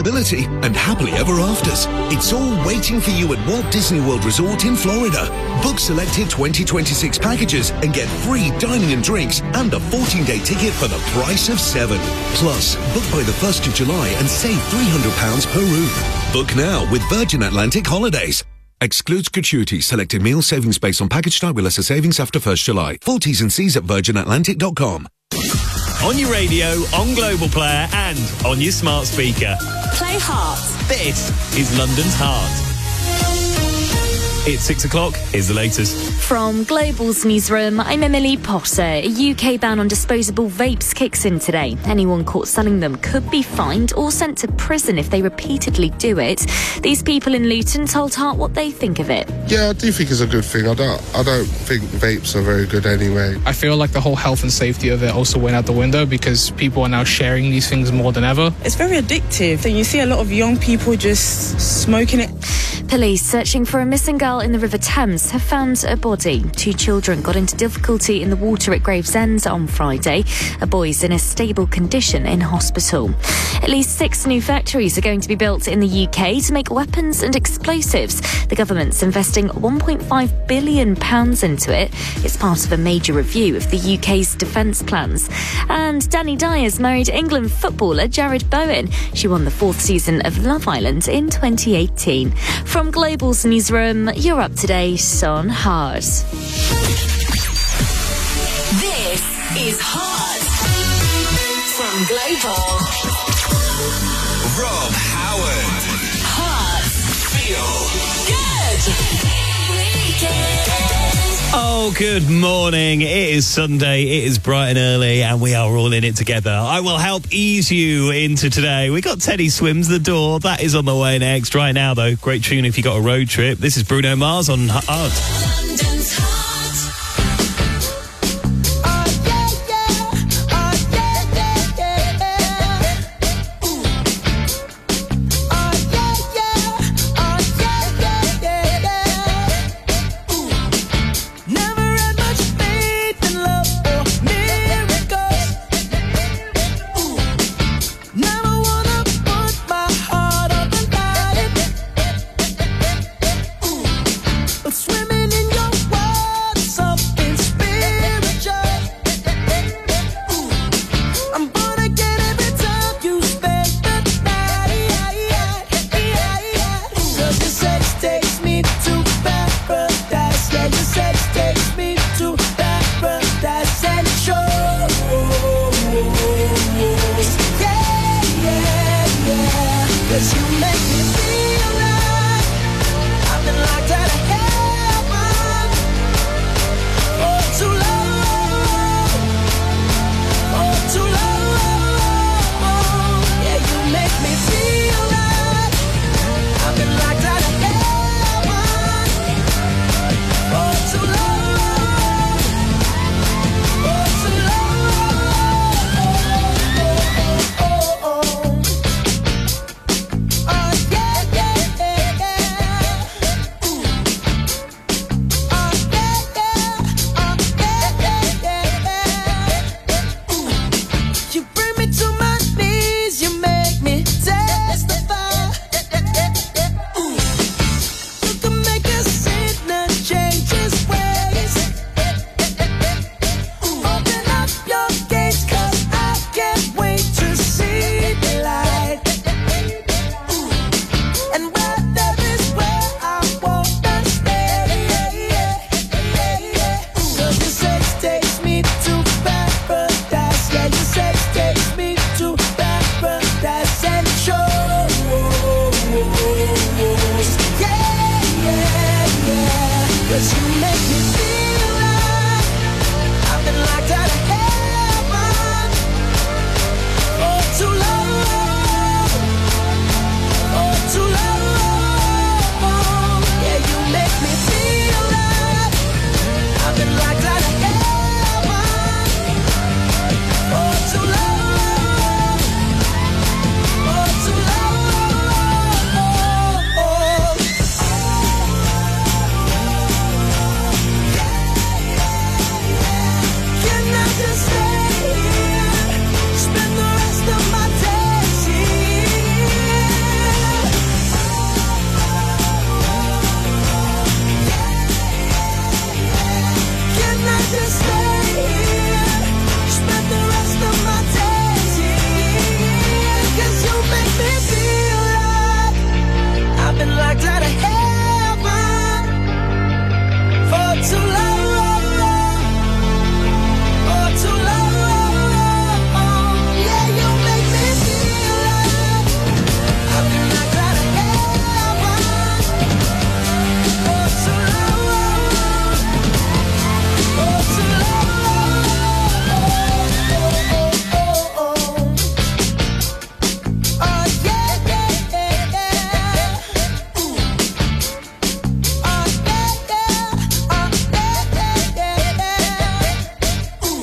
sustainability, and happily ever afters. It's all waiting for you at Walt Disney World Resort in Florida. Book selected 2026 packages and get free dining and drinks and a 14-day ticket for the price of 7. Plus, book by the 1st of July and save £300 per room. Book now with Virgin Atlantic Holidays. Excludes gratuity. Selected meal savings based on package type with lesser savings after 1st July. Full T's and C's at virginatlantic.com. On your radio, on Global Player and on your smart speaker. Play Heart. This is London's Heart. It's 6 o'clock. Here's the latest. From Global's newsroom, I'm Emily Potter. A UK ban on disposable vapes kicks in today. Anyone caught selling them could be fined or sent to prison if they repeatedly do it. These people in Luton told Heart what they think of it. Yeah, I do think it's a good thing. I don't think vapes are very good anyway. I feel like the whole health and safety of it also went out the window because people are now sharing these things more than ever. It's very addictive. So you see a lot of young people just smoking it. Police searching for a missing girl in the River Thames have found a body. 2 children got into difficulty in the water at Gravesend on Friday. A boy's in a stable condition in hospital. At least 6 new factories are going to be built in the UK to make weapons and explosives. The government's investing £1.5 billion into it. It's part of a major review of the UK's defence plans. And Danny Dyer's married England footballer Jared Bowen. She won the 4th season of Love Island in 2018. From Global's newsroom, you're up to date on Heart. This is Heart. From Global. Rob Howard. Heart. Feel Good. Weekend. Oh, good morning. It is Sunday. It is bright and early, and we are all in it together. I will help ease you into today. We got Teddy Swims the Door. That is on the way next. Right now, though, great tune if you got a road trip. This is Bruno Mars on Heart. London's Heart. You bring me to my knees, you make me dance. been locked out of heaven for too long, for too long. Yeah, you make me feel like I've been locked out of heaven for too long, for too long. Oh, yeah, yeah, yeah, yeah. Ooh. Oh, yeah, yeah. Oh, yeah, yeah, yeah, yeah. Ooh.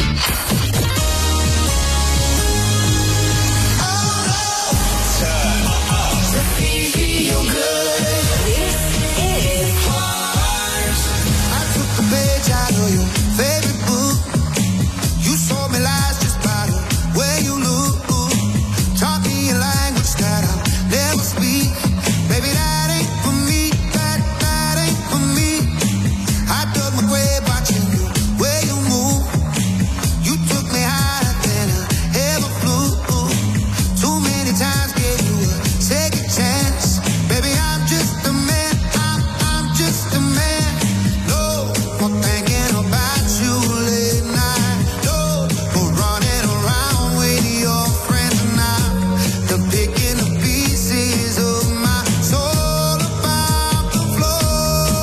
Feel good. This is I took the page out of your favorite book. You sold me lies just by the way you look. Taught me a language that I'll never speak. Baby, that ain't for me. That ain't for me. I dug my grave watching the way you move. You took me higher than I ever flew. Too many times gave you a second chance. Baby, I'm just a man. I'm just a man. No more thinking about you late night. No more running around with your friends now. They're picking the pieces of my soul about the floor.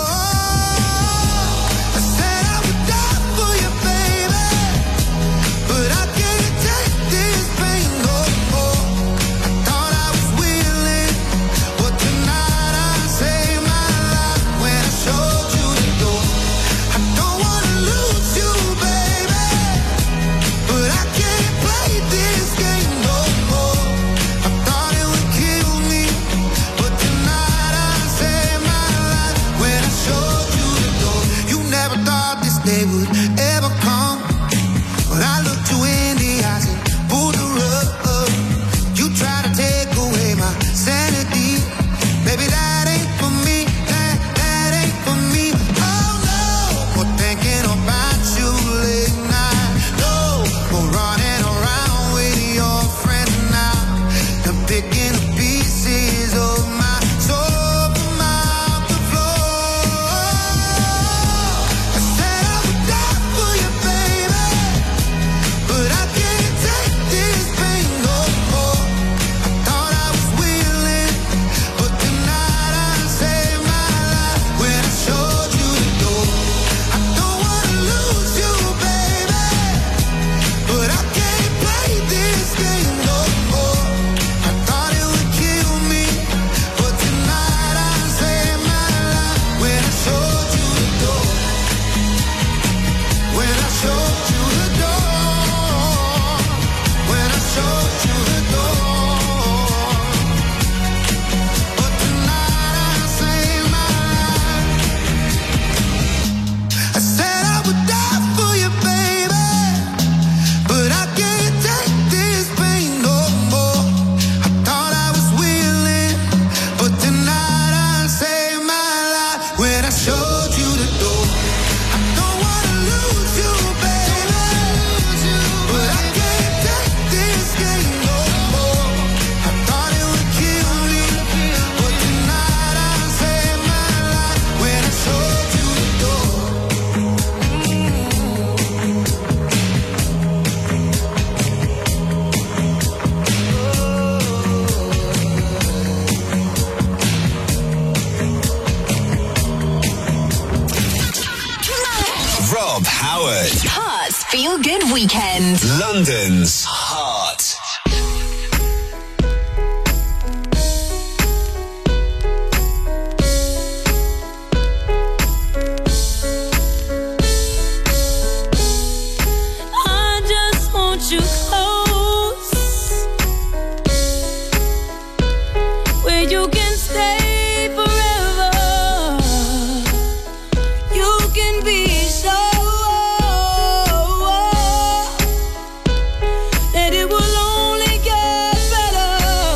I said I would die for you, baby, but I can't take this pain no more. I thought I was willing, but tonight I saved my life when I showed you the door. I don't wanna lose you, baby, but I can't play this game no more. I thought it would kill me, but tonight I saved my life when I showed you the door. You never thought this day would ever come, but I looked you in the eyes and pulled the rug. You try to take away my sanity. Baby, that ain't for me. That ain't for me. Oh no, more thinking about you late night. No more running around with your friends now. They're picking the pieces of my soul from out the floor. I said I would die for you, baby, but I can't take this pain no more. I thought I was willing, but tonight I saved my life when I showed you the door. I don't wanna lose you, baby, but I can't play this game no more. I thought it would kill me, but tonight I saved my life when I showed you the door. When I showed you the door. When I showed you the door. But tonight I saved my life. I said I would die for you, baby, but I can't take this pain no more. I thought I was willing, but tonight I saved my life when I showed you the door. I don't wanna lose you, baby, but I can't take this game no more. I thought it would kill me, but tonight I saved my life when I showed you the door. Rob Howard, Hearts Feel Good Weekend. London's Heart. I just want you close, where you can stay forever. You can be so that it will only get better.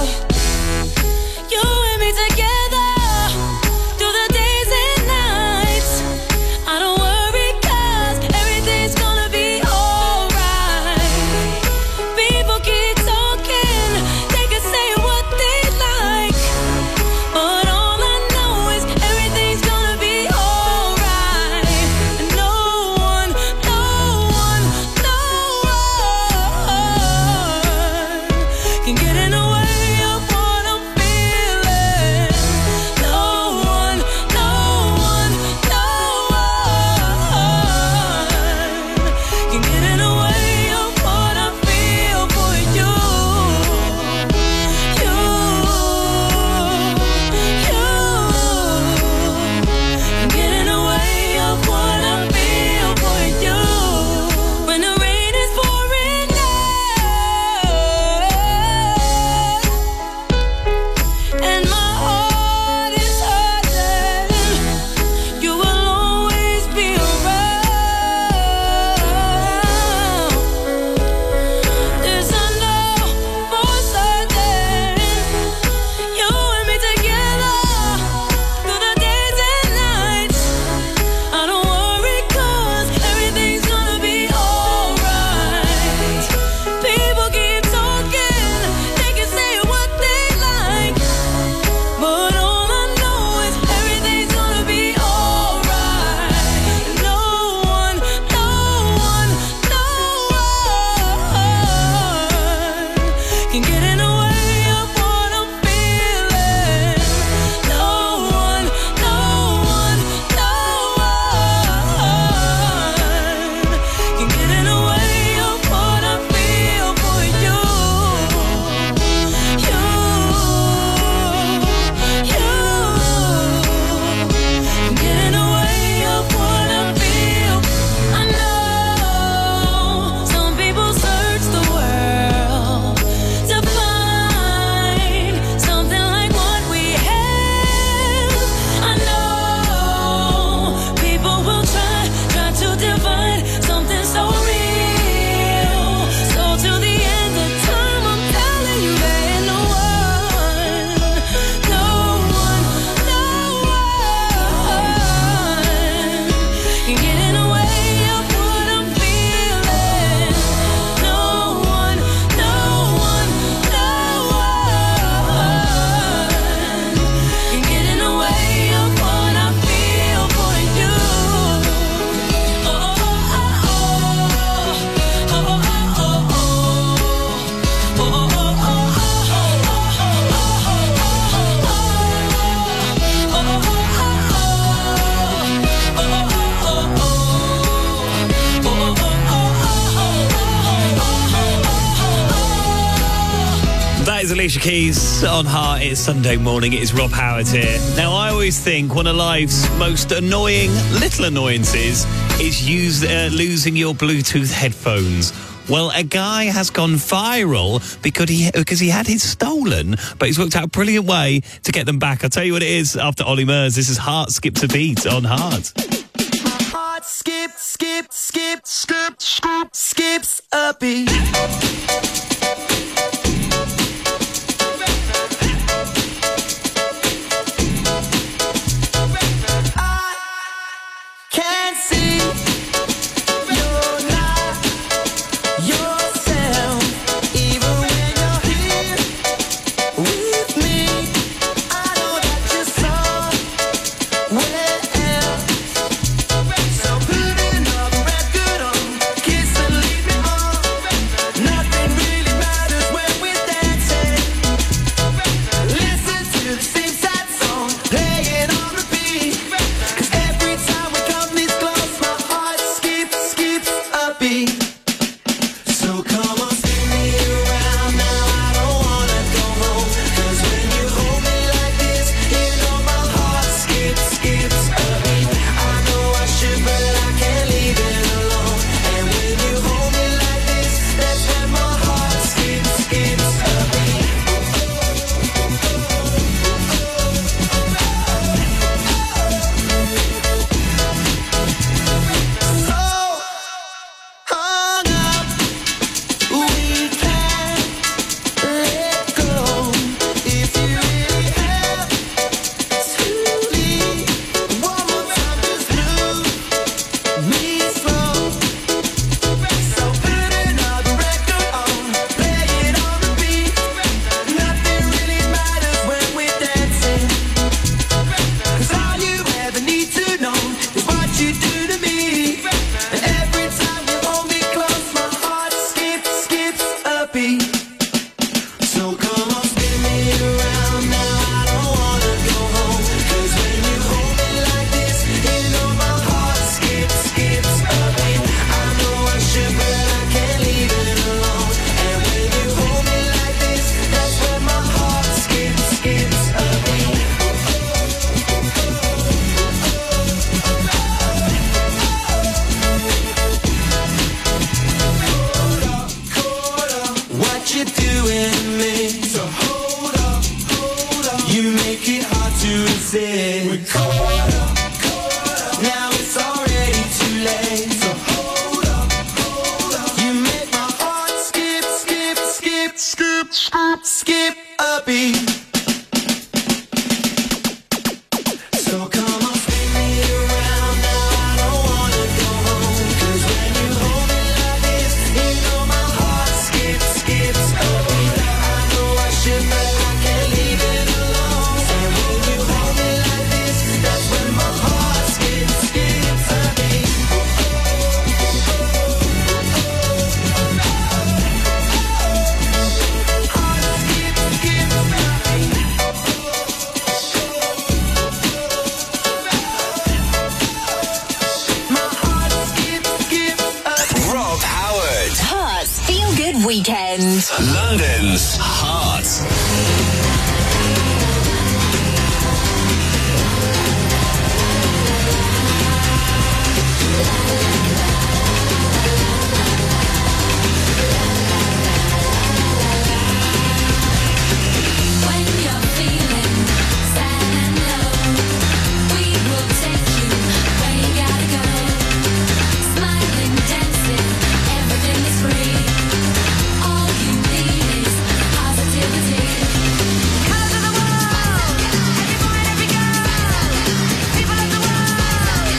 You and me together through the days and nights. I don't worry 'cause everything's gonna be alright. People keep talking, they can say what they like. Alicia Keys on Heart. It's Sunday morning. It is Rob Howard here. Now, I always think one of life's most annoying little annoyances is losing your Bluetooth headphones. Well, a guy has gone viral because he had his stolen, but he's worked out a brilliant way to get them back. I'll tell you what it is after Ollie Murs. This is Heart Skips a Beat on Heart. Heart skips a beat. I can't see you're not yourself, even when you're here with me. I know that you're somewhere else. So put another record on, kiss and leave me on. Nothing really matters when we're dancing. Listen to the same sad song, playing on repeat. 'Cause every time we come this close, my heart skips a beat. So come on, spin me around now. I don't wanna go home. 'Cause when you hold me like this, you know my heart skips a beat. I know I should, but I can't leave it alone. And when you hold me like this, that's when my heart skips a beat. So hung up, we can't let go. If you really have to leave, one more time, just move me slow. So put another record on, play it on repeat. Nothing really matters when we're dancing. 'Cause all you ever need to know is what you do to me. And every time you hold me close, my heart skips a beat. So come on, spin me around now. I don't wanna go home. 'Cause when you hold me like this, you know my heart skips a beat. I know I should, but I can't leave it alone. And when you hold me like this, that's when my heart skips a beat. What you doing to me? So hold up. You make it hard to resist. We're caught up. Now it's already too late. So hold up. You make my heart skip a beat. So come on, spin me around now. I don't wanna go home. 'Cause when you hold me like this, you know my heart skips a beat. I know I should, but I can't leave it alone. And when you hold me like this, that's when my heart skips a beat. My heart skips a beat. Rob Howard. Heart's Feel Good Weekend. London's Heart. When you're feeling sad and low, we will take you where you gotta go. Smiling, dancing, everything is free. All you need is positivity. Colors of the world, every boy and every girl, people of the world.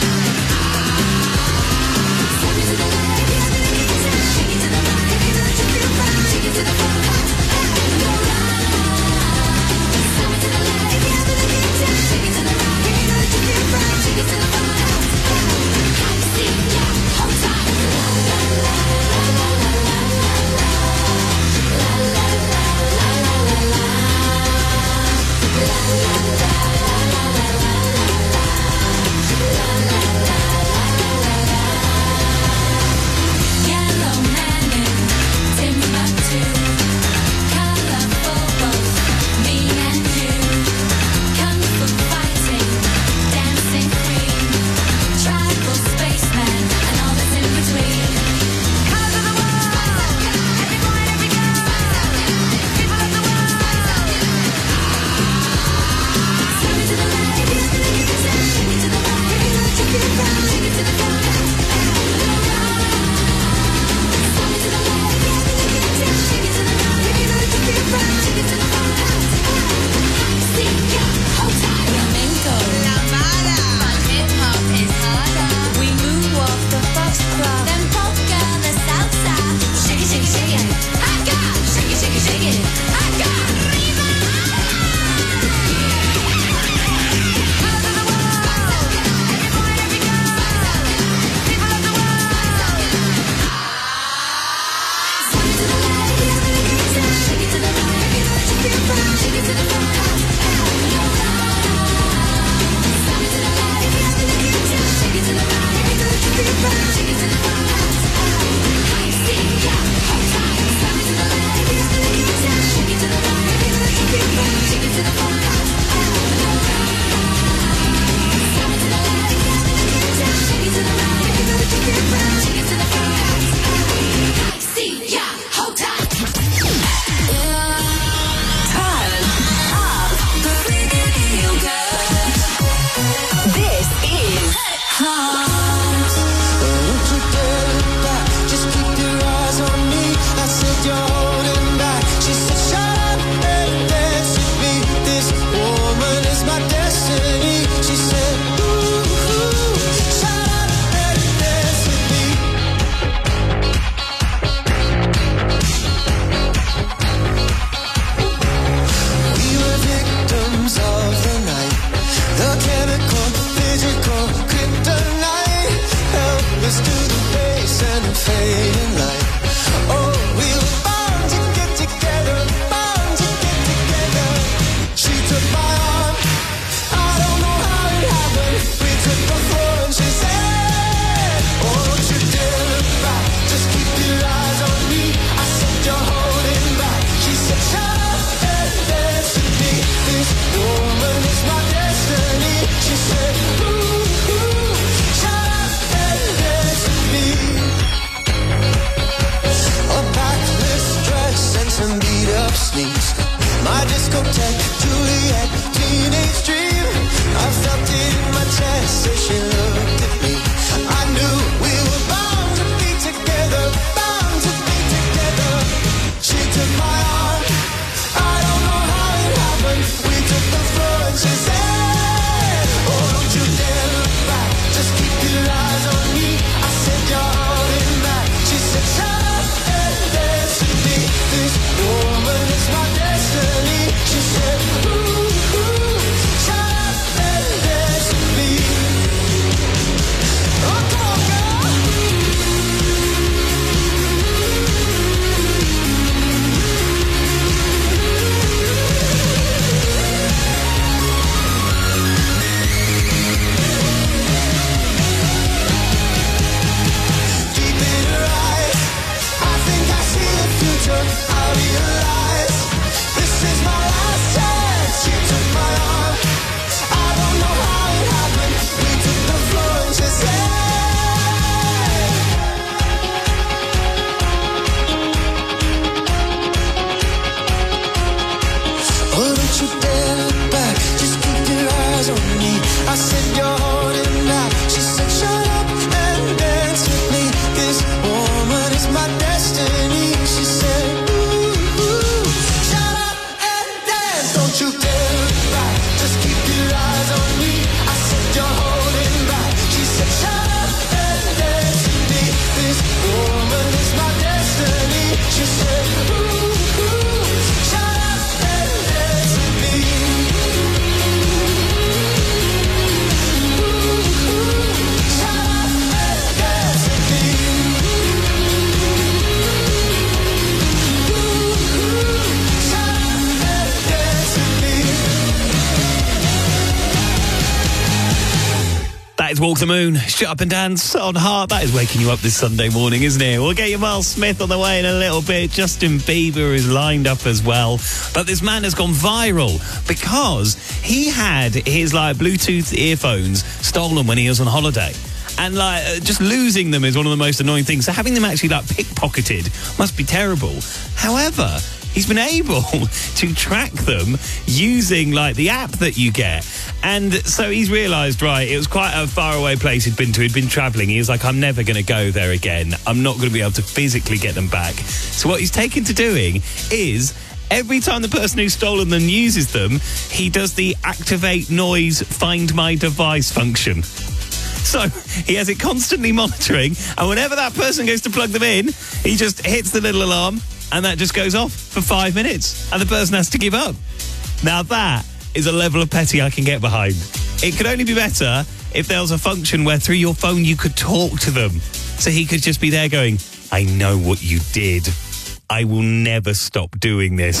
Step into the light, shake it to the right, let you feel fine. Shake it to the front, and go round. Step into the light, shake it to the right, let you feel fine. Shake it to the front, I see ya, hold tight. La la la la la la la la la la la Yellow man in Timbuktu, colorful boat heart. Don't you dare look back, just keep your eyes on me. I said you're holding back. She said shut up and dance with me. This woman is my destiny. She said ooh, shut up and dance with me. We were victims of the night. The chemical, physical, kryptonite. Help us to the base and the fading light. Oh, we were bound to get together, bound to get together. She took my arm, I don't know how it happened. We took the floor and she said, oh, don't you dare look back, just keep your eyes on me. I said you're holding back. She said shut up and dance with me. This woman is my destiny. She said ooh, shut up and dance with me. A backless dress and some beat up sneaks. My discotheque, Juliet, teenage dream. I felt it in my chest as she looked at me. I knew we were bound to be together, bound to be together. She took my arm, I don't know how it happened. We took the floor and she said, oh, don't you dare look back, just keep your eyes on me. I said you're holding back. She said shut up and dance with me. This woman is my destiny. She said ooh, shut up and dance with me. Oh, come on, girl. Deep in her eyes, I think I see the future. I realize this is my last chance. She took my arm, I don't know how it happened. We took the floor and she said, oh, don't you dare look back, just keep your eyes on me. I said you're holding back. She said shut up and dance with me. This woman is my destiny. She said ooh, shut up and dance. Don't you dare look back, just keep your eyes on me. I said you're holding back. She said shut up and dance with me. This woman is my destiny. She said ooh, shut up and dance with me. Shut up and dance with me. Shut up and dance with me. That is Walk the Moon, Shut Up and Dance on Heart. That is waking you up this Sunday morning, isn't it? We'll get you Miles Smith on the way in a little bit. Justin Bieber is lined up as well. But this man has gone viral because he had his Bluetooth earphones stolen when he was on holiday. And just losing them is one of the most annoying things. So having them actually pickpocketed must be terrible. However, he's been able to track them using the app that you get. And so he's realised, right, it was quite a faraway place he'd been to. He'd been travelling. He was like, I'm never going to go there again. I'm not going to be able to physically get them back. So what he's taken to doing is every time the person who's stolen them uses them, he does the activate noise find my device function. So he has it constantly monitoring, and whenever that person goes to plug them in, he just hits the little alarm, and that just goes off for 5 minutes, and the person has to give up. Now that is a level of petty I can get behind. It could only be better if there was a function where through your phone you could talk to them. So he could just be there going, I know what you did. I will never stop doing this.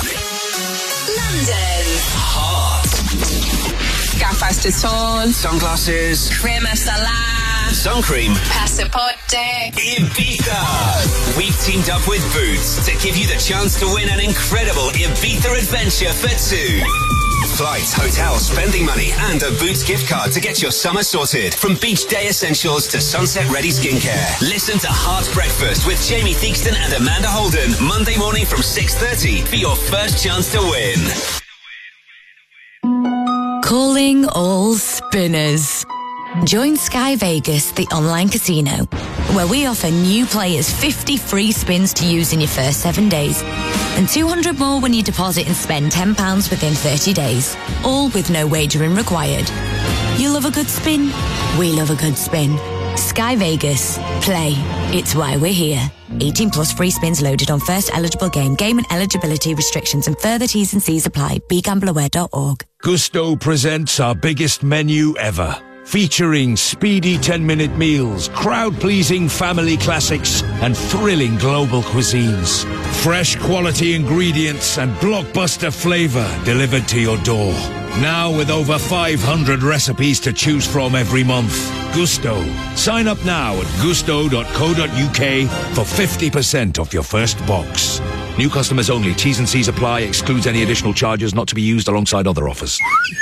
London. Hot. Gafas de sol. Sunglasses. Crema solar. Sun cream. Pasaporte. Ibiza. We've teamed up with Boots to give you the chance to win an incredible Ibiza adventure for two. Flights, hotels, spending money, and a Boots gift card to get your summer sorted. From beach day essentials to sunset-ready skincare. Listen to Heart Breakfast with Jamie Theakston and Amanda Holden. Monday morning from 6:30 for your first chance to win. Calling all spinners. Join Sky Vegas, the online casino, where we offer new players 50 free spins to use in your first 7 days and 200 more when you deposit and spend £10 within 30 days, all with no wagering required. You love a good spin? We love a good spin. Sky Vegas. Play. It's why we're here. 18 plus free spins loaded on first eligible game. Game and eligibility restrictions and further T's and C's apply. BeGambleAware.org. Gusto presents our biggest menu ever. Featuring speedy 10-minute meals, crowd-pleasing family classics, and thrilling global cuisines. Fresh quality ingredients and blockbuster flavor delivered to your door. Now with over 500 recipes to choose from every month. Gusto. Sign up now at gusto.co.uk for 50% off your first box. New customers only. T's and C's apply. Excludes any additional charges not to be used alongside other offers.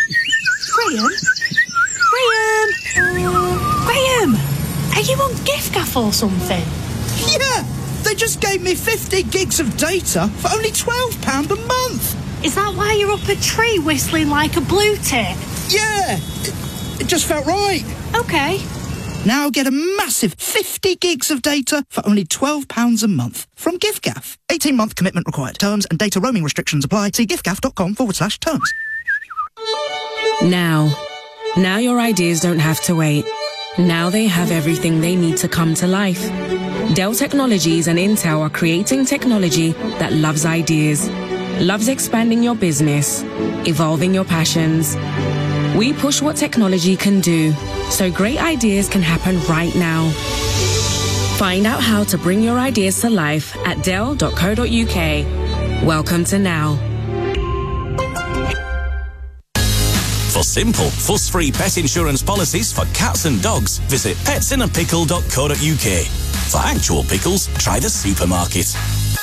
Graham, are you on giffgaff or something? Yeah, they just gave me 50 gigs of data for only £12 a month. Is that why you're up a tree whistling like a blue tit? Yeah, it just felt right. Okay. Now get a massive 50 gigs of data for only £12 a month from giffgaff. 18-month commitment required. Terms and data roaming restrictions apply. See giffgaff.com/terms. Now your ideas don't have to wait. Now they have everything they need to come to life. Dell Technologies and Intel are creating technology that loves ideas, loves expanding your business, evolving your passions. We push what technology can do, so great ideas can happen right now. Find out how to bring your ideas to life at dell.co.uk. Welcome to Now. For simple, fuss-free pet insurance policies for cats and dogs, visit petsinnapickle.co.uk. For actual pickles, try the supermarket.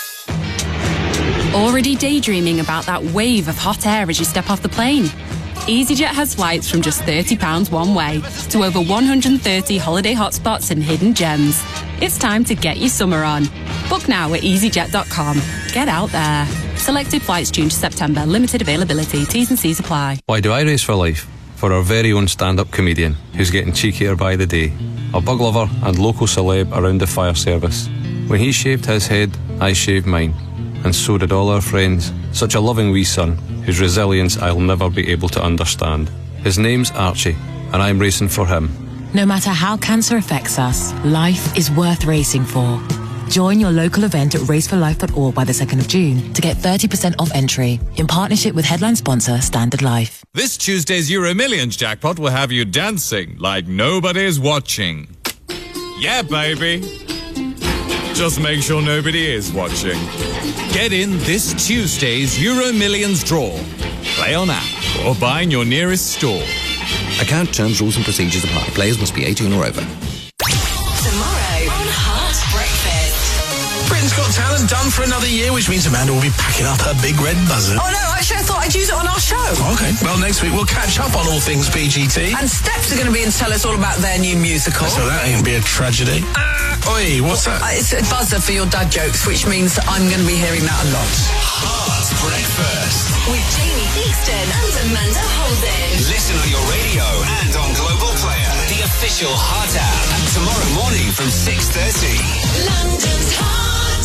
Already daydreaming about that wave of hot air as you step off the plane? EasyJet has flights from just £30 one way to over 130 holiday hotspots and hidden gems. It's time to get your summer on. Book now at easyjet.com. Get out there. Selected flights June to September. Limited availability. T's and C's apply. Why do I race for life? For our very own stand-up comedian, who's getting cheekier by the day. A bug lover and local celeb around the fire service. When he shaved his head, I shaved mine. And so did all our friends. Such a loving wee son, whose resilience I'll never be able to understand. His name's Archie, and I'm racing for him. No matter how cancer affects us, life is worth racing for. Join your local event at raceforlife.org by the 2nd of June to get 30% off entry in partnership with headline sponsor Standard Life. This Tuesday's Euro Millions jackpot will have you dancing like nobody's watching. Yeah, baby. Just make sure nobody is watching. Get in this Tuesday's Euro Millions draw. Play on app or buy in your nearest store. Account terms, rules and procedures apply. Players must be 18 or over. Tomorrow on Hot Breakfast. Britain's Got Talent done for another year, which means Amanda will be packing up her big red buzzer. Oh no, actually I thought I'd use it on our show. Okay, well next week we'll catch up on all things PGT. And Steps are going to be in to tell us all about their new musical. So that ain't be a tragedy. Oi, what's that? It's a buzzer for your dad jokes, which means I'm going to be hearing that a lot. Hot Breakfast. With Jamie Easton and Amanda Holden. Listen on your radio and on Global Player, the official Hot app. Tomorrow morning from 6:30. London's Hot.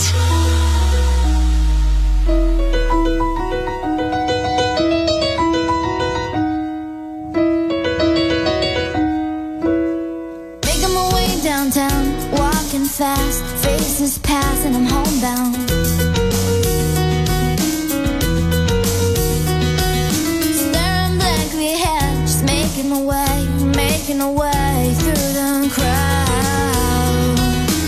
Making my way downtown, walking fast, faces pass and I'm homebound. Staring blankly ahead, just making my way through the crowd.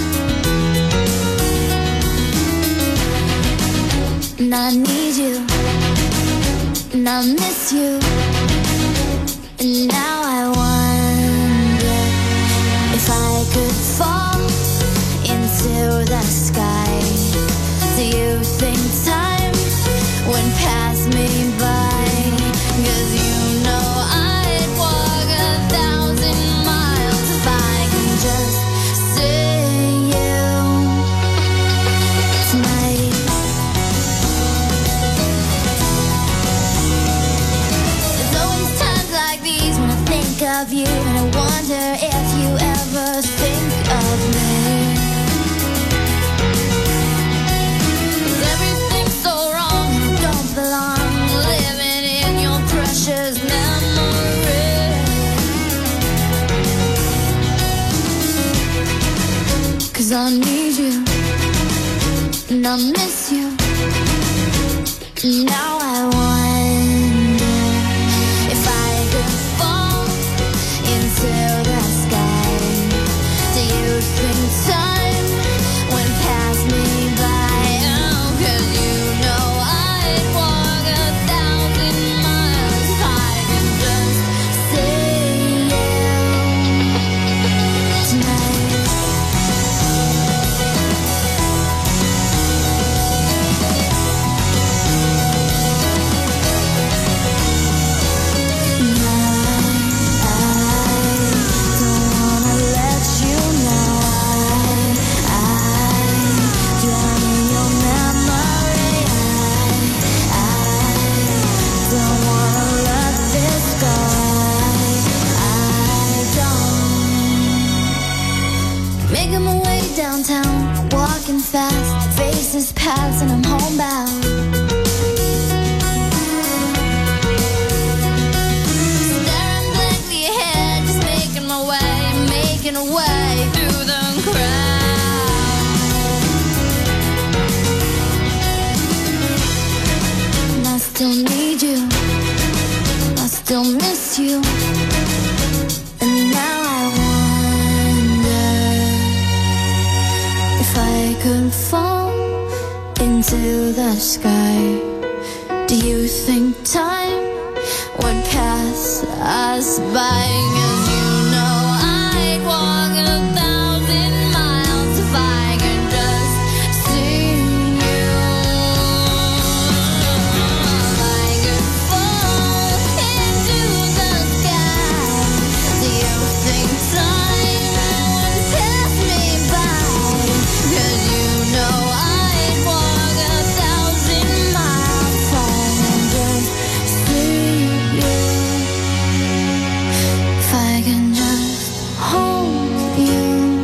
And I need you, and I miss you, and now I wonder if I could fall into the sky. Do you think time would pass me by? 'Cause you know I'd walk 1,000 miles if I can just see you tonight. There's always times like these when I think love you, and I wonder if you ever think of me. 'Cause everything's so wrong, and I don't belong living in your precious memory. 'Cause I need you, and I miss you. Now I wonder if I could fall into the sky. Do you think time would pass me by? Oh, 'cause you know I'd walk 1,000 miles if I could just see you tonight. Making my way downtown, walking fast, faces pass and I'm homebound. Staring blankly ahead, just making my way through the crowd. And I still need you, I still miss you. And now I wonder if I could fall into the sky. Do you think time would pass us by? 'Cause you know I'd walk 1,000 miles if I could just see you. If I could fall into the sky, do you think time would pass me by? 'Cause you know I'd walk 1,000 miles if I could just see you. If I can just hold you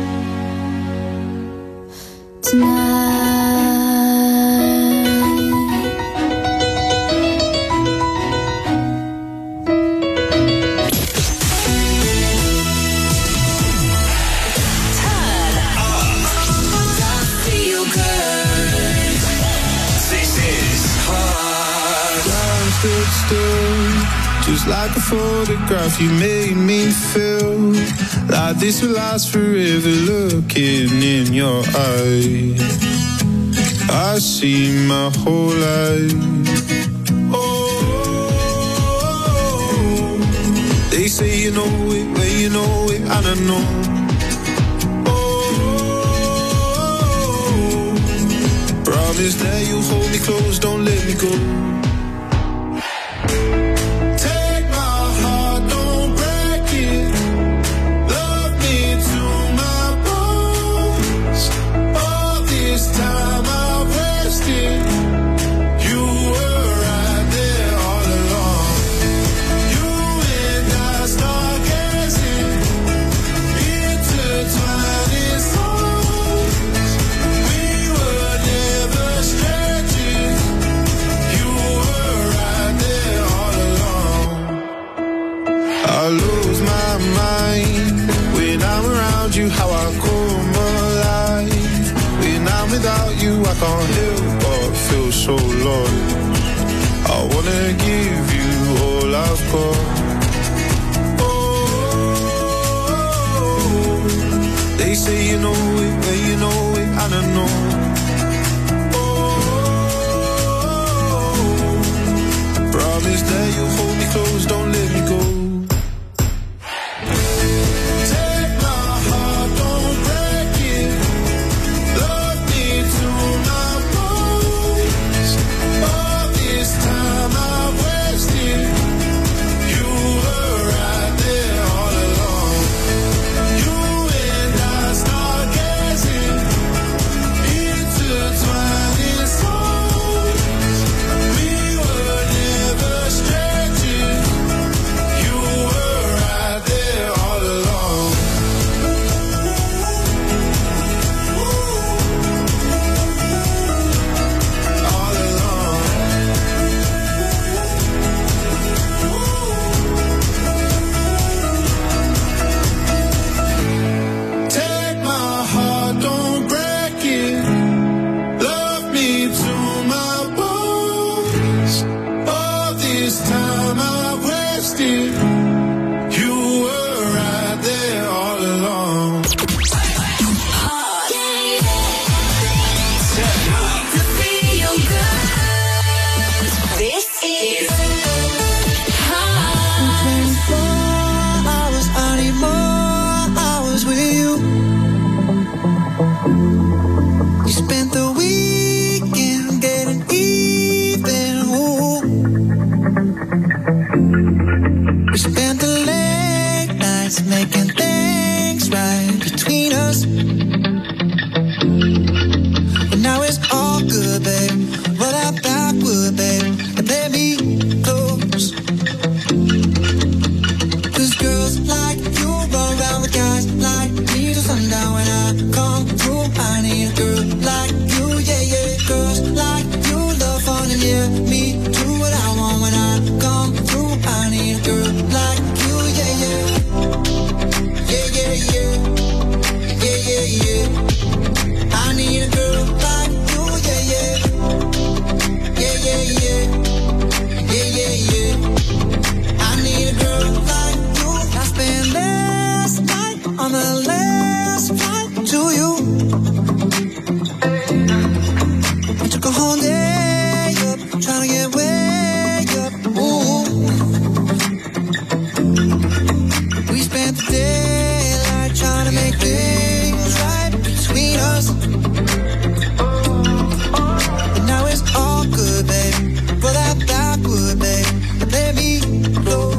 stood still, just like a photograph. You made me feel like this will last forever. Looking in your eyes, I see my whole life. Oh, they say you know it, well you know it, and I know. Oh, promise that you'll hold me close, don't let me go. I lose my mind when I'm around you, how I come alive. When I'm without you, I can't help but feel so lost. I wanna give you all I've got. Oh, they say you know it, well you know it, and I know. Oh, promise that you'll hold me close, don't let me go. still, you were right there all along. This is Hot. 24 hours, I need more hours with you. You spent the weekend getting even. Ooh. We spent the late nights making things right between us. And now it's all good, babe. Roll out backward, babe, and let me close. 'Cause girls like you run around with guys like me till sundown. When I come through, I need a girl like you, yeah, yeah. Girls like you love fun and yeah, me do what I want. When I come through, I need a girl like you, yeah, yeah. Yeah, yeah, yeah. Yeah, yeah, yeah. I need a girl like you, yeah, yeah. Yeah, yeah, yeah. Yeah, yeah, yeah. I need a girl like you. I spent last night on the last flight to you. I took a whole day up, trying to get way up. Ooh. We spent the daylight trying to make things right between us. And now it's all good, babe. Roll that backward, babe, and let me close.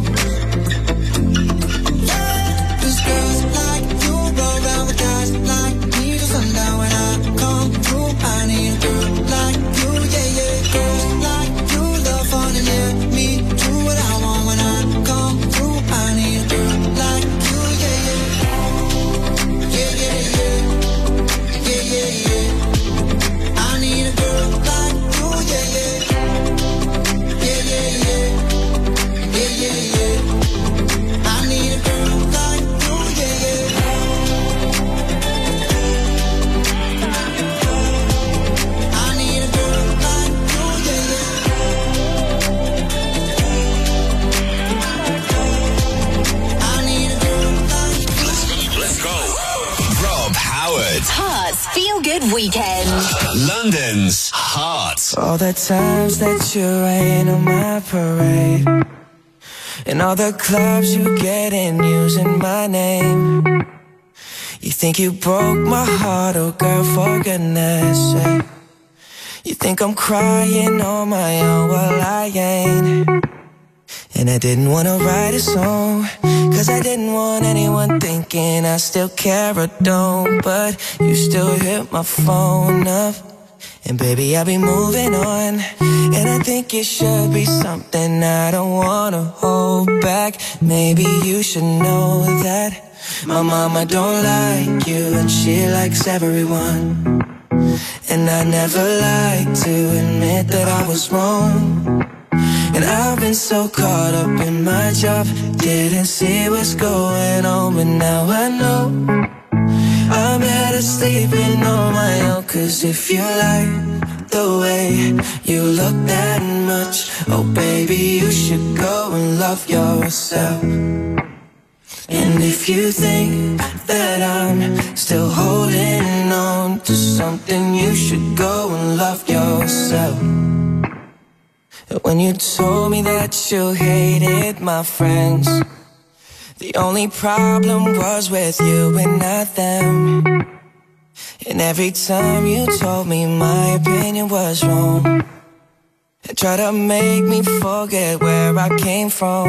'Cause girls like you roll around with guys like me till sundown. When I come through, I need a girl like you, yeah, yeah. Girls like you love fun and yeah, me do what I want. When I come through, I need a girl like you, yeah, yeah. Yeah, yeah, yeah. Yeah, yeah, yeah. I need a girl like you, yeah, yeah. Yeah, yeah, yeah. Yeah, yeah, yeah. I need a girl like you, yeah, yeah. I need a girl like you, yeah, yeah. I need a girl like you. Let's go. Rob Howard. Hearts Feel Good Weekend. London's Heart. All the times that you rain on my parade, and all the clubs you get in using my name. You think you broke my heart, oh girl, for goodness sake. You think I'm crying on my own, well I ain't. And I didn't wanna write a song, 'cause I didn't want anyone thinking I still care or don't. But you still hit my phone up, and baby I'll be moving on. And I think it should be something I don't wanna hold back. Maybe you should know that my mama don't like you, and she likes everyone. And I never like to admit that I was wrong. And I've been so caught up in my job, didn't see what's going on, but now I know I'm better sleeping on my own. 'Cause if you like the way you look that much, oh baby, you should go and love yourself. And if you think that I'm still holding on to something, you should go and love yourself. When you told me that you hated my friends, the only problem was with you and not them. And every time you told me my opinion was wrong, and tried to make me forget where I came from.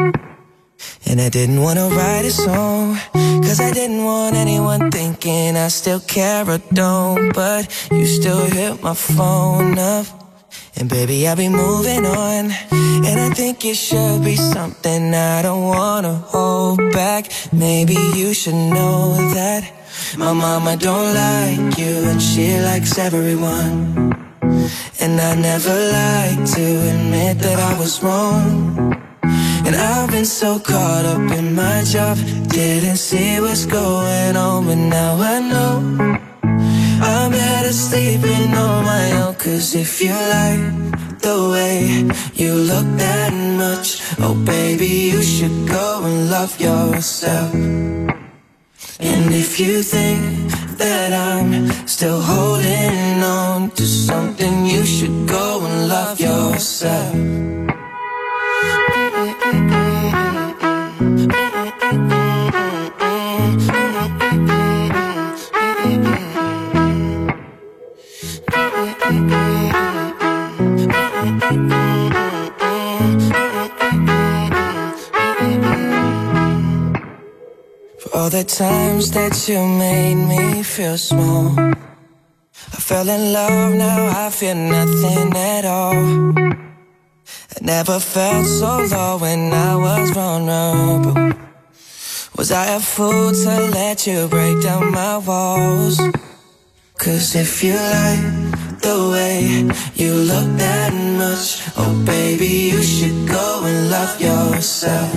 And I didn't wanna write a song, 'cause I didn't want anyone thinking I still care or don't. But you still hit my phone up, and baby I'll be moving on. And I think it should be something I don't wanna hold back. Maybe you should know that my mama don't like you, and she likes everyone. And I never like to admit that I was wrong. And I've been so caught up in my job, didn't see what's going on, but now I know I'm better sleeping on my own. 'Cause if you like the way you look that much. Oh baby, you should go and love yourself. And if you think that I'm still holding on to something, you should go and love yourself. For all the times that you made me feel small, I fell in love, now I feel nothing at all. I never felt so low when I was vulnerable. Was I a fool to let you break down my walls? Cause if you like the way you look that much, oh baby, you should go and love yourself.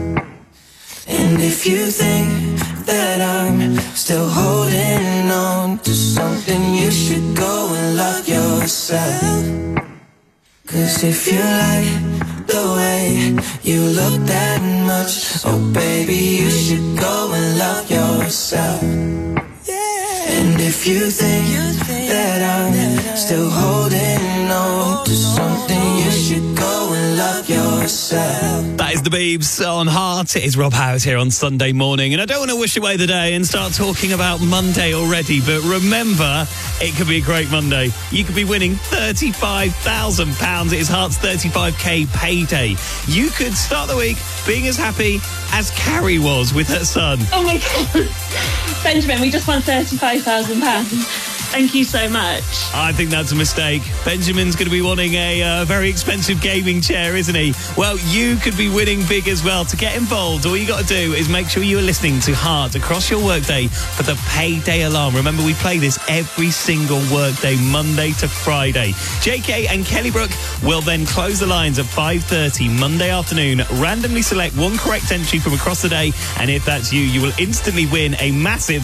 And if you think that I'm still holding on to something, you should go and love yourself. Cause if you like the way you look that much, oh baby, you should go and love yourself. And if you think that I'm still holding on to something, you should go and love yourself. That is the Biebs on Heart. It is Rob Howes here on Sunday morning, and I don't want to wish away the day and start talking about Monday already, but remember, it could be a great Monday. You could be winning £35,000. It is Heart's 35k payday. You could start the week being as happy as Carrie was with her son. Oh my God. Benjamin, we just won £35,000. Thank you so much. I think that's a mistake. Benjamin's going to be wanting a very expensive gaming chair, isn't he? Well, you could be winning big as well. To get involved, all you got to do is make sure you are listening to Heart across your workday for the payday alarm. Remember, we play this every single workday, Monday to Friday. JK and Kelly Brook will then close the lines at 5:30 Monday afternoon, randomly select one correct entry from across the day, and if that's you, you will instantly win a massive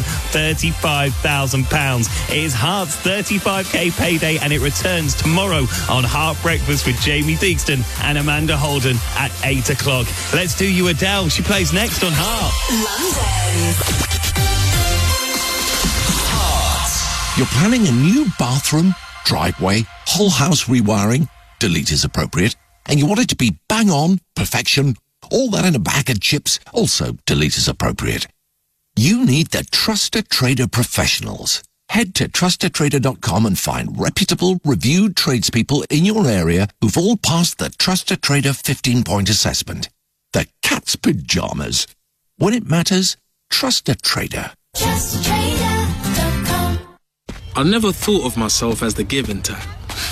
£35,000. It is Heart's 35k payday, and it returns tomorrow on Heart Breakfast with Jamie Theakston and Amanda Holden at 8 o'clock. Let's do you Adele. She plays next on Heart. You're planning a new bathroom, driveway, whole house rewiring, delete is appropriate, and you want it to be bang on, perfection, all that in a bag of chips, also delete is appropriate. You need the Trusted Trader professionals. Head to trustedtrader.com and find reputable, reviewed tradespeople in your area who've all passed the Trusted Trader 15-point assessment. The cat's pajamas. When it matters, trust a trader. TrustedTrader.com. I never thought of myself as the giving type.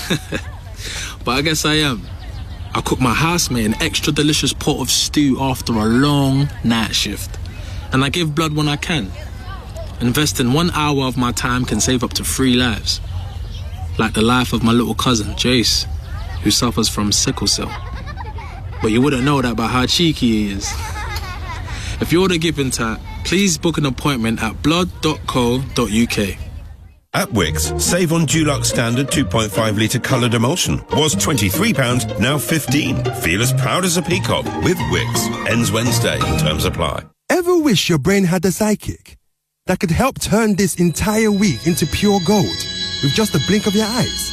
But I guess I am. I cook my housemate an extra delicious pot of stew after a long night shift. And I give blood when I can. Investing 1 hour of my time can save up to 3 lives. Like the life of my little cousin, Jace, who suffers from sickle cell. But you wouldn't know that by how cheeky he is. If you're the giving type, please book an appointment at blood.co.uk. At Wickes, save on Dulux Standard 2.5 litre coloured emulsion. Was £23, now £15. Feel as proud as a peacock with Wickes. Ends Wednesday. Terms apply. Ever wish your brain had a sidekick that could help turn this entire week into pure gold with just a blink of your eyes?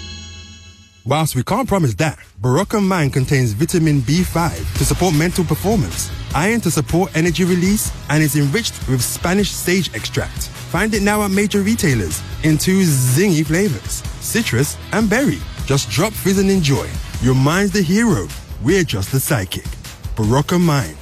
Whilst we can't promise that, Barocca Mind contains vitamin B5 to support mental performance, iron to support energy release, and is enriched with Spanish sage extract. Find it now at major retailers in 2 zingy flavors, citrus and berry. Just drop, fizz and enjoy. Your mind's the hero. We're just the sidekick. Barocca Mind.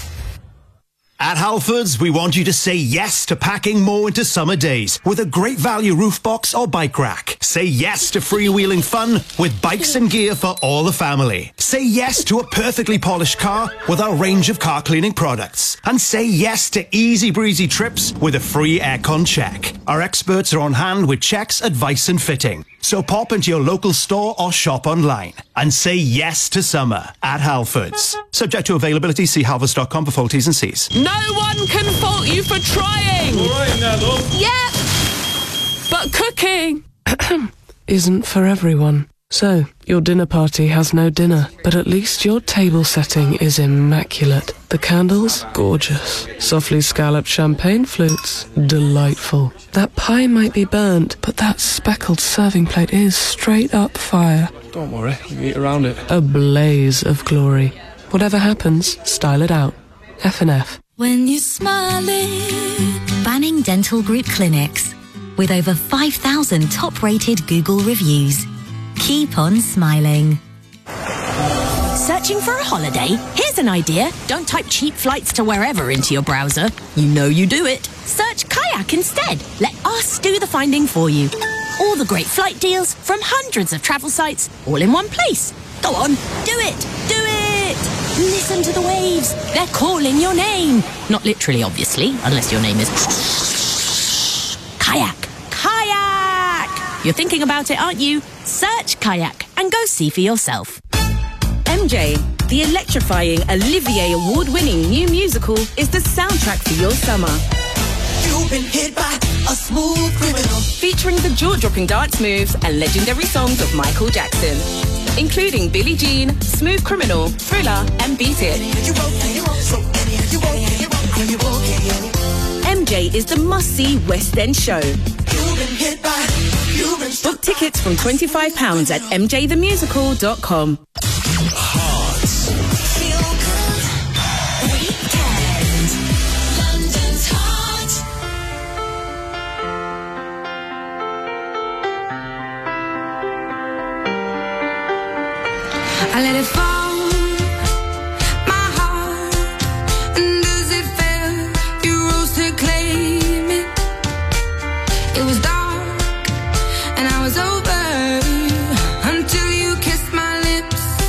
At Halfords, we want you to say yes to packing more into summer days with a great value roof box or bike rack. Say yes to freewheeling fun with bikes and gear for all the family. Say yes to a perfectly polished car with our range of car cleaning products. And say yes to easy breezy trips with a free aircon check. Our experts are on hand with checks, advice and fitting. So pop into your local store or shop online and say yes to summer at Halfords. Subject to availability, see halfords.com for full T's and C's. No one can fault you for trying. All right now, love. Yep. But cooking isn't for everyone. So, your dinner party has no dinner, but at least your table setting is immaculate. The candles, gorgeous. Softly scalloped champagne flutes, delightful. That pie might be burnt, but that speckled serving plate is straight up fire. Don't worry, you can eat around it. A blaze of glory. Whatever happens, style it out. F&F. When you're smiling. Banning Dental Group Clinics. With over 5,000 top-rated Google reviews. Keep on smiling. Searching for a holiday? Here's an idea. Don't type cheap flights to wherever into your browser. You know you do it. Search Kayak instead. Let us do the finding for you. All the great flight deals from hundreds of travel sites, all in one place. Go on, do it! Do it! Listen to the waves. They're calling your name. Not literally, obviously, unless your name is... Kayak. Kayak! You're thinking about it, aren't you? Search Kayak and go see for yourself. MJ, the electrifying Olivier Award-winning new musical, is the soundtrack for your summer. You've been hit by a smooth criminal. Featuring the jaw-dropping dance moves and legendary songs of Michael Jackson, including Billie Jean, Smooth Criminal, Thriller, and Beat It. MJ is the must-see West End show. Book tickets from £25 at mjthemusical.com. I let it fall, my heart, and as it fell, you rose to claim it. It was dark, and I was over, until you kissed my lips.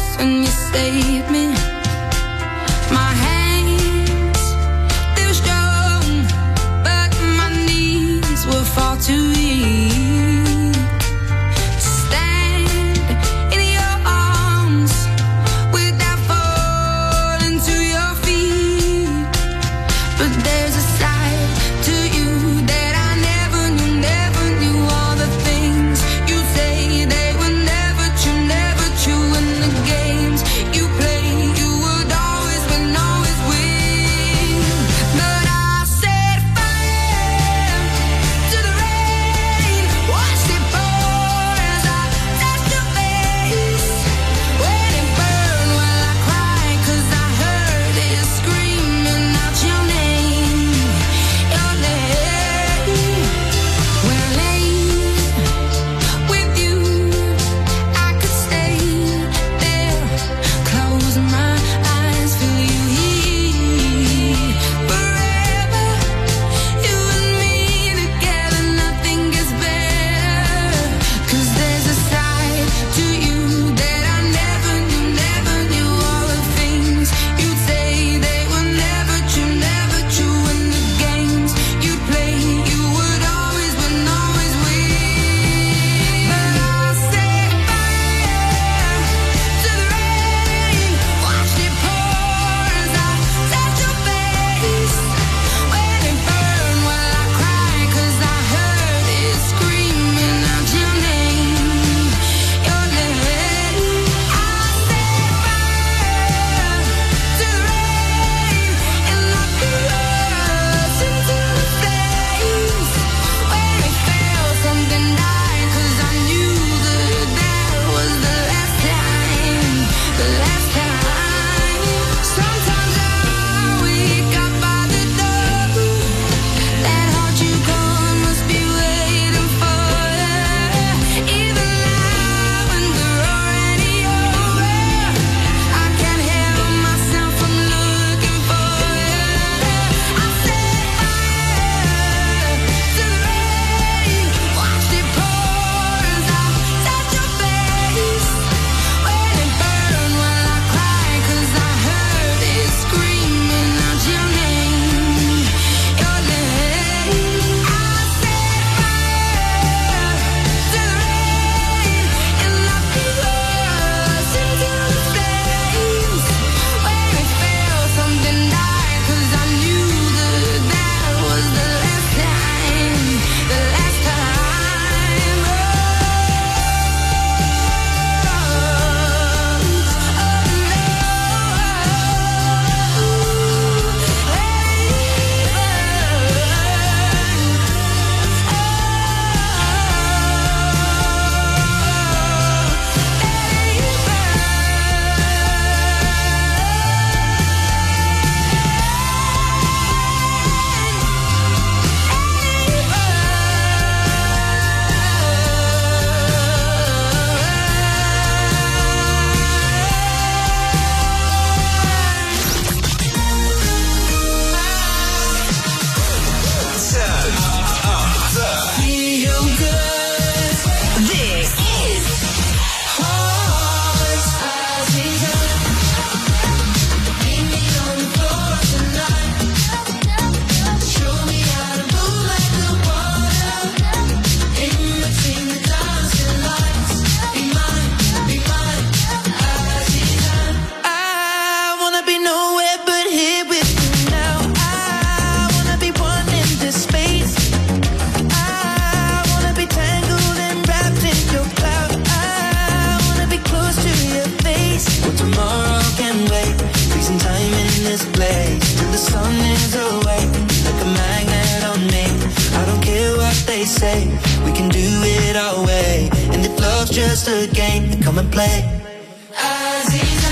just a game. Come and play. Aziza,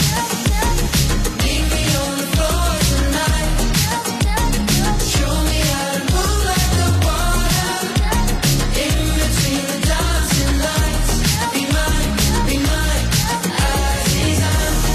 meet me on the floor tonight. Show me how to move like the water. In between the dancing lights. Be mine, Aziza.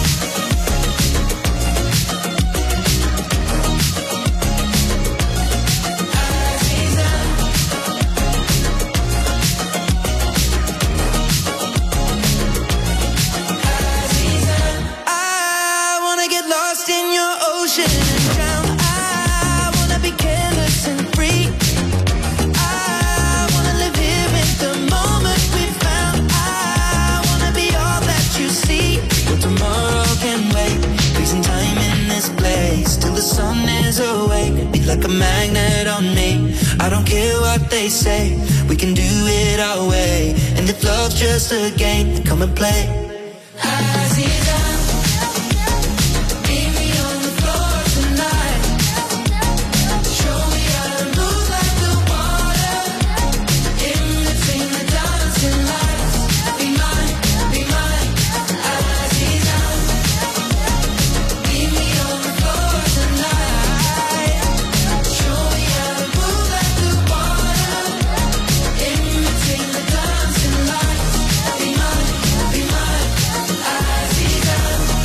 Like a magnet on me. I don't care what they say. We can do it our way. And if love's just a game, then come and play. Aziza, meet me on the floor tonight. Show me how to move like the water. In between the dancing lights. Be mine, Aziza. Meet me on the floor tonight. Show me how to move like the water. In between the dancing lights. Be mine, Aziza.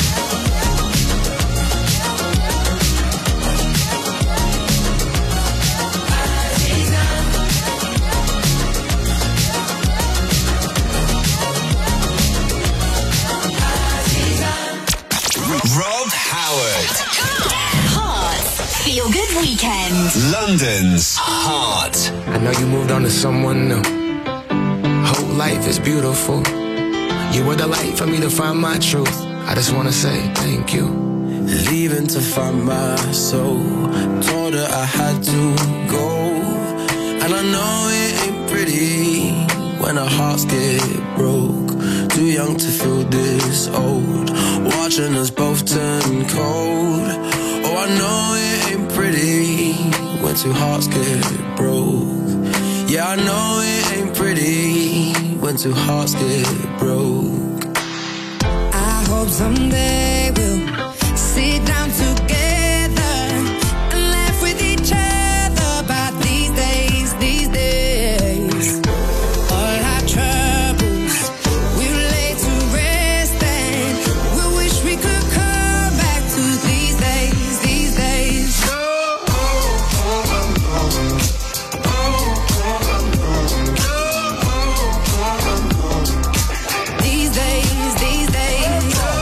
Rob Howard. Hearts. Feel good weekend. London's Heart. I know you moved on to someone new. Whole life is beautiful. You were the light for me to find my truth. I just wanna say thank you. Leaving to find my soul. Told her I had to go. And I know it ain't pretty when our hearts get broke. Too young to feel this old. Watching us both turn cold. Oh, I know it ain't pretty when two hearts get broke. Yeah, I know it ain't pretty when two hearts get broke. I hope someday we'll sit down together and laugh with each other about these days, these days. All our troubles we'll lay to rest and we wish we could come back to these days, these days. These days, these days.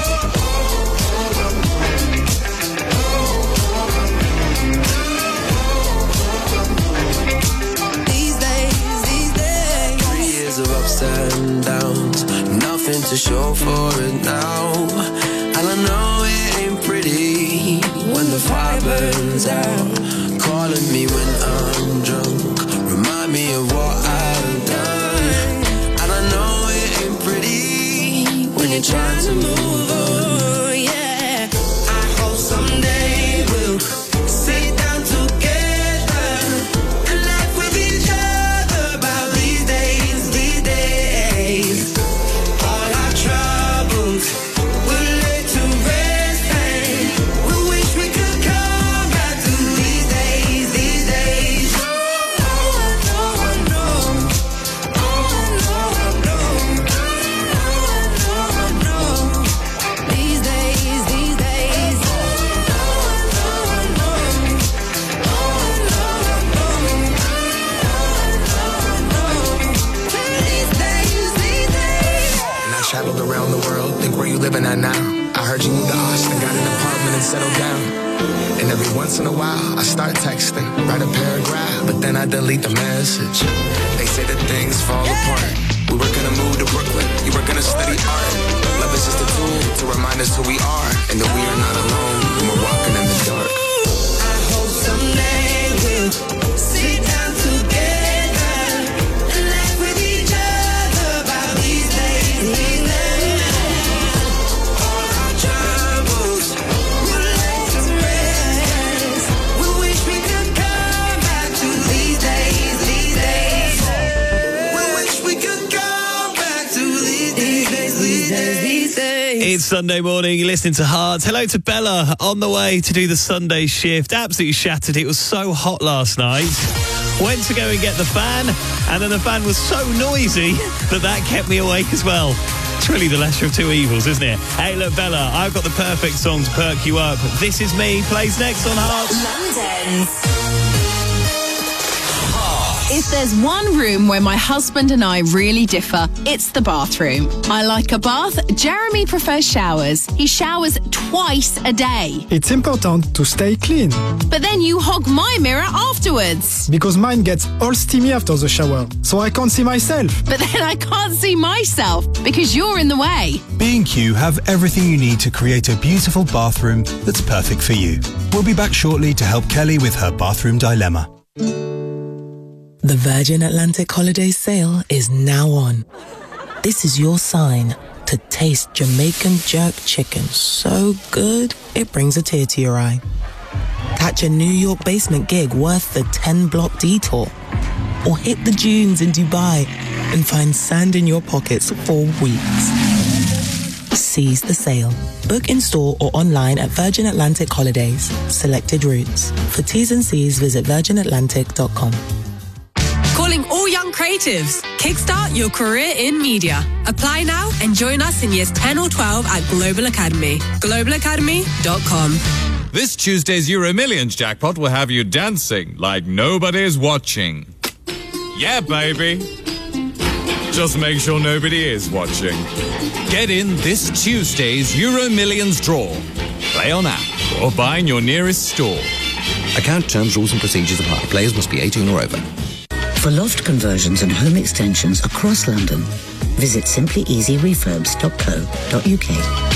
These days, these days. 3 years of ups and downs, nothing to show for it now. And I know it ain't pretty when the fire burns out. Calling me when I'm drunk, remind me of what I've done. And I know it ain't pretty when you're trying to move on. Yeah, I hope someday we'll sit down together and laugh with each other about these days, these days. All our troubles we'll lay to rest and we wish we could come back to these days, these days. Oh, no, no. Oh, no, no. Oh, no, no. These days, these days. And I traveled around the world, think where you living at now. I heard you moved to Austin, got an apartment and settled down. And every once in a while, I start texting, write a paragraph, but then I delete the message. They say that things fall apart. We were gonna move to Brooklyn, you were gonna study art. Love is just a tool to remind us who we are, and that we are not alone when we're walking in the dark. I hope someday we'll sit down together and laugh with each other about these days, these days. All our troubles we'll lay to rest. We wish we could come back to these days, these days. We wish we could come back to It's Sunday morning, you're listening to Hearts. Hello to Bella on the way to do the Sunday shift. Absolutely shattered. It was so hot last night. Went to go and get the fan, and then the fan was so noisy that kept me awake as well. It's really the lesser of two evils, isn't it? Hey, look, Bella, I've got the perfect song to perk you up. This Is Me plays next on Hearts. If there's one room where my husband and I really differ, it's the bathroom. I like a bath. Jeremy prefers showers. He showers twice a day. It's important to stay clean. But then you hog my mirror afterwards. Because mine gets all steamy after the shower, so I can't see myself. But then I can't see myself because you're in the way. B&Q have everything you need to create a beautiful bathroom that's perfect for you. We'll be back shortly to help Kelly with her bathroom dilemma. The Virgin Atlantic holiday sale is now on. This is your sign to taste Jamaican jerk chicken so good it brings a tear to your eye. Catch a New York basement gig worth the 10-block detour. Or hit the dunes in Dubai and find sand in your pockets for weeks. Seize the sale. Book in store or online at Virgin Atlantic Holidays. Selected routes. For T's and C's, visit virginatlantic.com. Calling all young creatives. Kickstart your career in media. Apply now and join us in years 10 or 12 at Global Academy. globalacademy.com. This Tuesday's Euro Millions jackpot will have you dancing like nobody's watching. Yeah, baby. Just make sure nobody is watching. Get in this Tuesday's Euro Millions draw. Play on app or buy in your nearest store. Account terms, rules and procedures apply. Players must be 18 or over. For loft conversions and home extensions across London, visit simplyeasyrefurbs.co.uk.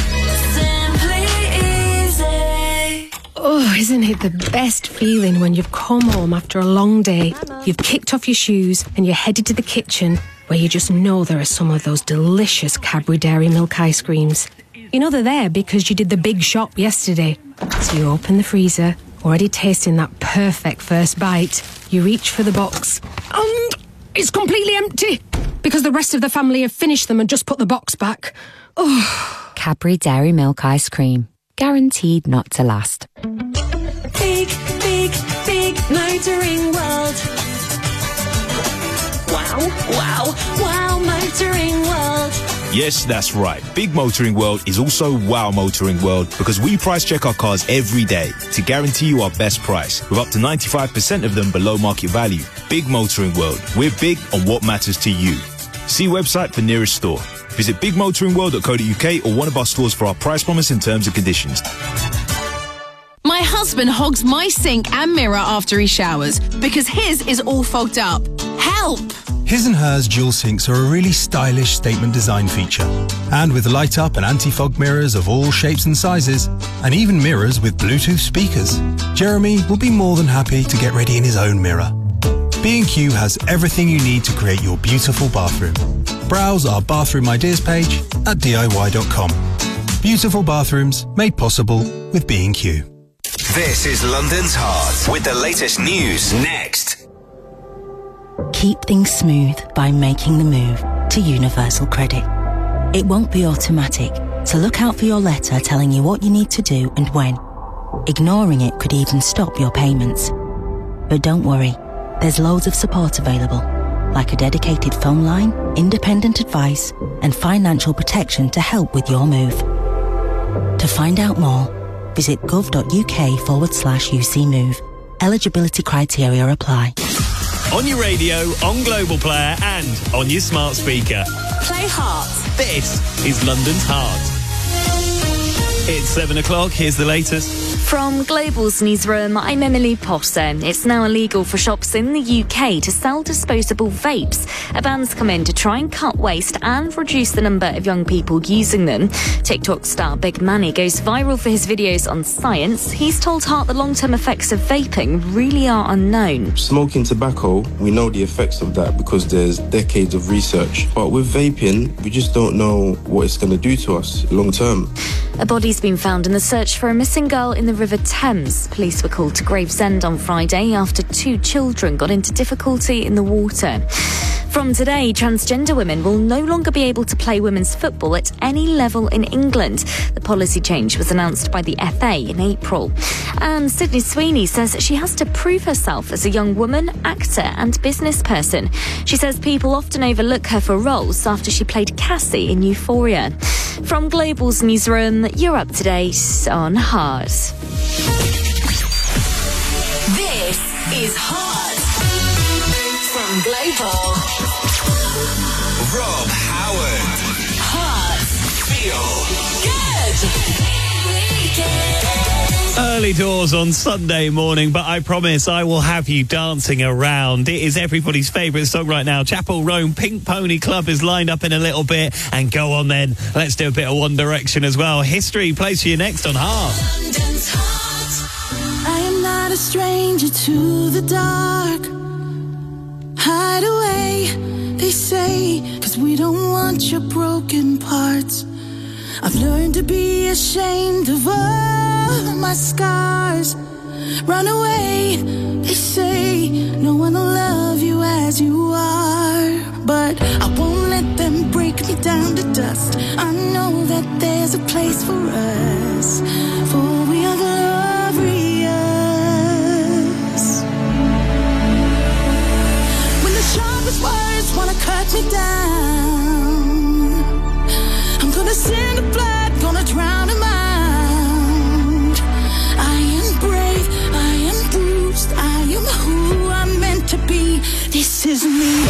Oh, isn't it the best feeling when you've come home after a long day, you've kicked off your shoes and you're headed to the kitchen where you just know there are some of those delicious Cadbury Dairy Milk ice creams. You know they're there because you did the big shop yesterday. So you open the freezer, already tasting that perfect first bite. You reach for the box and it's completely empty because the rest of the family have finished them and just put the box back. Oh. Cadbury Dairy Milk Ice Cream. Guaranteed not to last. Big, big, big motoring world. Wow, wow, wow, motoring world. Yes, that's right. Big Motoring World is also Wow Motoring World because we price check our cars every day to guarantee you our best price with up to 95% of them below market value. Big Motoring World. We're big on what matters to you. See website for nearest store. Visit bigmotoringworld.co.uk or one of our stores for our price promise and terms and conditions. My husband hogs my sink and mirror after he showers because his is all fogged up. Help! His and Hers dual sinks are a really stylish statement design feature. And with light up and anti-fog mirrors of all shapes and sizes, and even mirrors with Bluetooth speakers, Jeremy will be more than happy to get ready in his own mirror. B&Q has everything you need to create your beautiful bathroom. Browse our bathroom ideas page at DIY.com. Beautiful bathrooms made possible with B&Q. This is London's Heart with the latest news next. Keep things smooth by making the move to Universal Credit. It won't be automatic, so look out for your letter telling you what you need to do and when. Ignoring it could even stop your payments. But don't worry, there's loads of support available, like a dedicated phone line, independent advice, and financial protection to help with your move. To find out more, visit gov.uk/UCMove. Eligibility criteria apply. On your radio, on Global Player, and on your smart speaker. Play Heart. This is London's Heart. It's 7 o'clock. Here's the latest. From Global's newsroom, I'm Emily Potter. It's now illegal for shops in the UK to sell disposable vapes. A ban's come in to try and cut waste and reduce the number of young people using them. TikTok star Big Manny goes viral for his videos on science. He's told Heart the long-term effects of vaping really are unknown. Smoking tobacco, we know the effects of that because there's decades of research. But with vaping, we just don't know what it's going to do to us long term. A body's been found in the search for a missing girl in the River Thames. Police were called to Gravesend on Friday after 2 children got into difficulty in the water. From today, transgender women will no longer be able to play women's football at any level in England. The policy change was announced by the FA in April. And Sydney Sweeney says she has to prove herself as a young woman, actor and business person. She says people often overlook her for roles after she played Cassie in Euphoria. From Global's newsroom, you're up to date on Heart. This is Heart from Global. Rob Howard. Heart. Feel good. Early doors on Sunday morning, but I promise I will have you dancing around. It is everybody's favourite song right now. Chapel Roan Pink Pony Club is lined up in a little bit. And go on then, let's do a bit of One Direction as well. History plays for you next on Heart. I am not a stranger to the dark. Hide away, they say, 'cause we don't want your broken parts. I've learned to be ashamed of all my scars. Run away, they say, no one will love you as you are. But I won't let them break me down to dust. I know that there's a place for us, for we are glorious. When the sharpest words wanna cut me down, I'm gonna send the blood, gonna drown them out. I am brave, I am bruised, I am who I'm meant to be. This is me.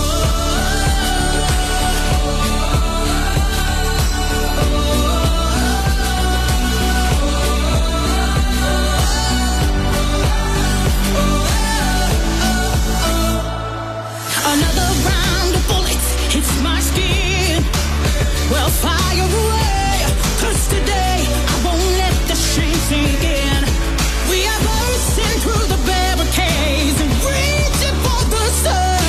Another round of bullets hits my skin. Well, fire away, 'cause today I won't let the shame sink in. We are bursting through the barricades and reaching for the sun.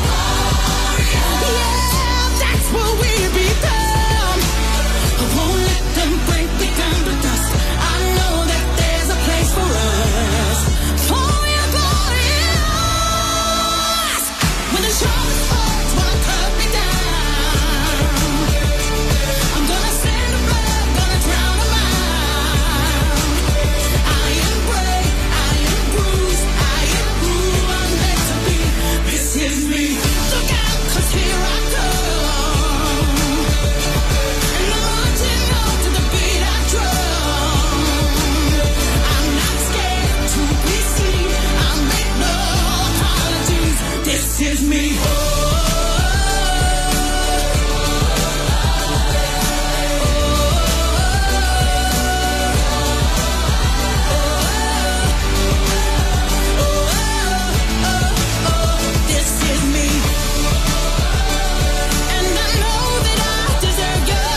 Yeah, that's what we become. I won't let them break me down to dust. I know that there's a place for us, for we are glorious. When the sharpest words wanna cut me down, I'm gonna send the blood, gonna drown them out. I am brave, I am bruised, I am who I'm meant to be. This is me. Look out, 'cause here I come. And I'm marching on to the beat I drum. I'm not scared to be seen. I make no apologies. This is me. This is me. And I know that I deserve your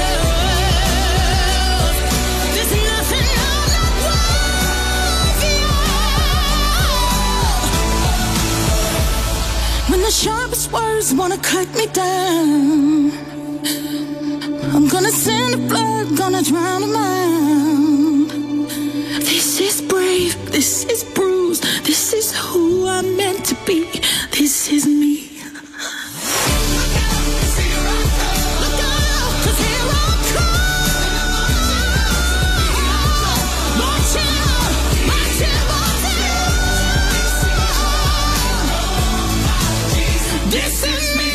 love. There's nothing I'm not worthy of. When the sharpest words wanna cut me down, I'm gonna send the blood, gonna drown them out. This is brave, this is bruised, this is who I'm meant to be. This is me. Look out, 'cause here I come. Marching on, marching on. This is me.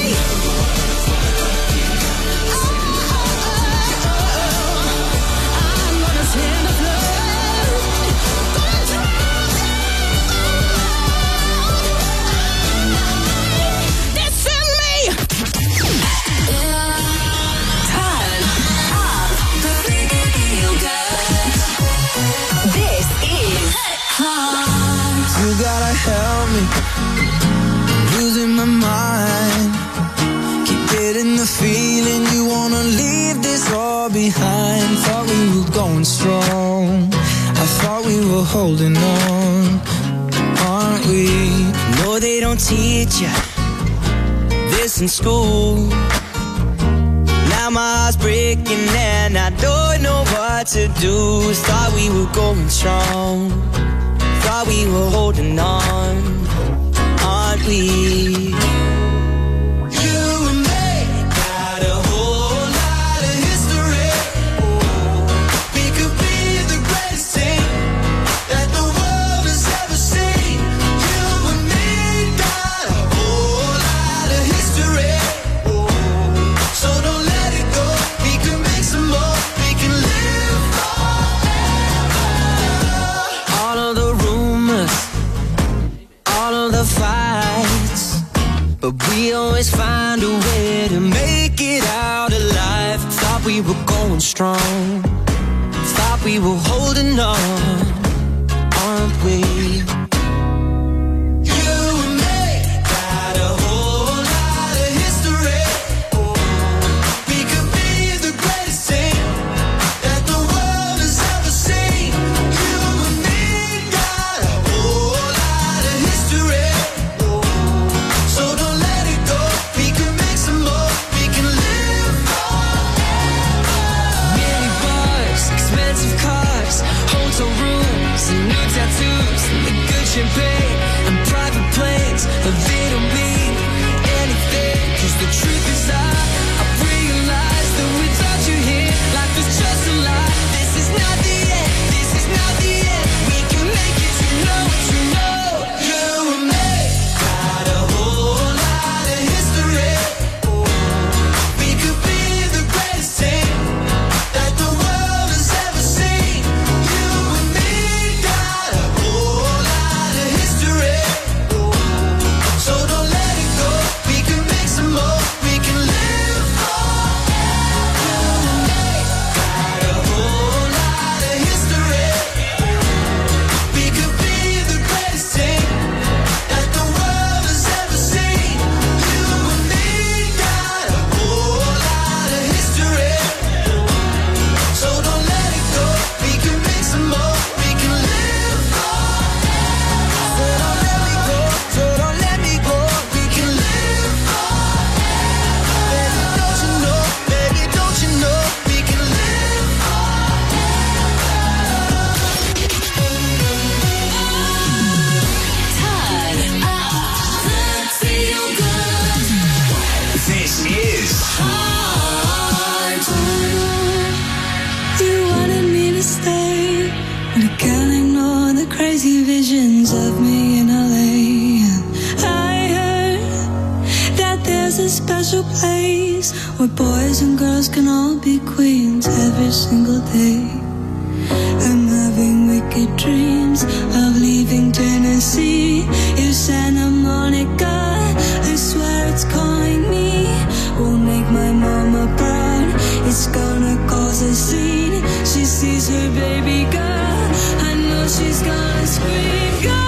I'm gonna send the blood, gonna drown them out. This is me. Turn up the feel good. This is Heart. You gotta help me, losing my mind. Keep getting the feeling you wanna leave this all behind. Thought we were going strong, I thought we were holding on, aren't we? No, they don't teach you this in school. Now my heart's breaking and I don't know what to do. Thought we were going strong, thought we were holding on, aren't we? but we always find a way to make it out alive. Thought we were going strong, thought we were holding on, aren't we? You and me got a whole lot of history. We could be the greatest thing that the world has ever seen. You and me got a whole lot of history. So don't let it go. We can make some more. We can live forever. Many bars, expensive cars, hotel rooms, and new tattoos, and the good champagne, and private planes. But they don't mean anything. 'Cause the truth is I realized that without you here, life is just a lie. This is not the end. This is not the end. We can make it. You know what you know. You and me got a whole lot of history. We could be the greatest thing that the world has ever seen. You and me got a whole lot of history. So don't let it go. We can make some more. We can live forever. You and me got a whole lot of history. We could be the greatest thing that the world has ever seen. You and me got a whole lot of history. So don't let it go. We can make some more. We can live forever. So don't let me go. So don't let me go. We can live forever. Baby, don't you know? We can live This is You wanted me to stay, but I can't ignore the crazy visions of me in LA. I heard that there's a special place where boys and girls can all be queens every single day. I'm having wicked dreams of leaving Tennessee. If Santa Monica, I swear it's calling me. Will make my mama proud. It's gonna cause a scene. She sees her baby girl. I know she's gonna scream. Girl,